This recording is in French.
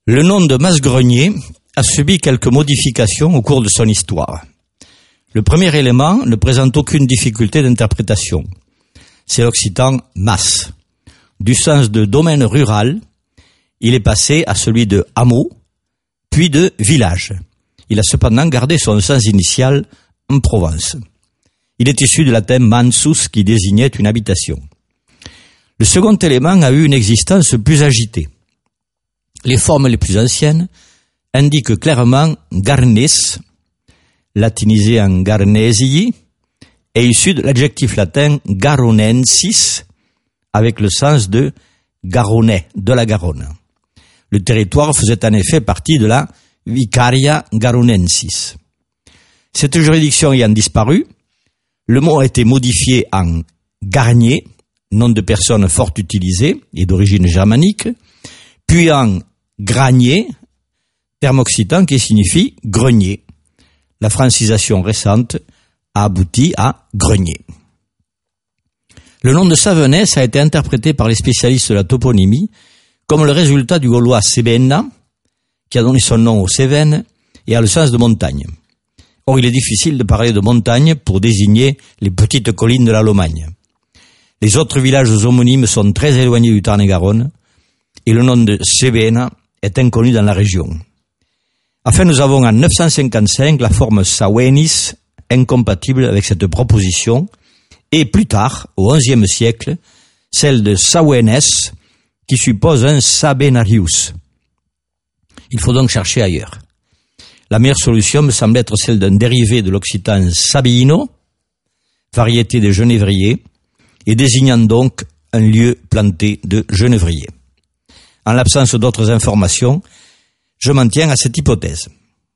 Le nom de Masgrenier a subi quelques modifications au cours de son histoire. Le premier élément ne présente aucune difficulté d'interprétation. C'est l'occitan mas. Du sens de domaine rural, il est passé à celui de hameau, puis de village. Il a cependant gardé son sens initial en Provence. Il est issu du latin mansus qui désignait une habitation. Le second élément a eu une existence plus agitée. Les formes les plus anciennes indiquent clairement Garnes, latinisé en Garnesii, est issu de l'adjectif latin garonensis, avec le sens de garonnais, de la Garonne. Le territoire faisait en effet partie de la Vicaria Garonensis. Cette juridiction ayant disparu, le mot a été modifié en garnier, nom de personne fort utilisé et d'origine germanique, puis en granier, terme occitan qui signifie grenier. La francisation récente a abouti à grenier. Le nom de Savenès a été interprété par les spécialistes de la toponymie comme le résultat du gaulois Sebenna, qui a donné son nom aux Cévennes et a le sens de montagne. Or, il est difficile de parler de montagne pour désigner les petites collines de la Lomagne. Les autres villages homonymes sont très éloignés du Tarn-et-Garonne et le nom de Cévenna est inconnu dans la région. Enfin, nous avons en 955 la forme Sawenis, incompatible avec cette proposition, et plus tard, au XIe siècle, celle de Sawenes, qui suppose un Sabenarius. Il faut donc chercher ailleurs. La meilleure solution me semble être celle d'un dérivé de l'occitan Sabino, variété de genévrier, et désignant donc un lieu planté de genévrier. En l'absence d'autres informations, je m'en tiens à cette hypothèse.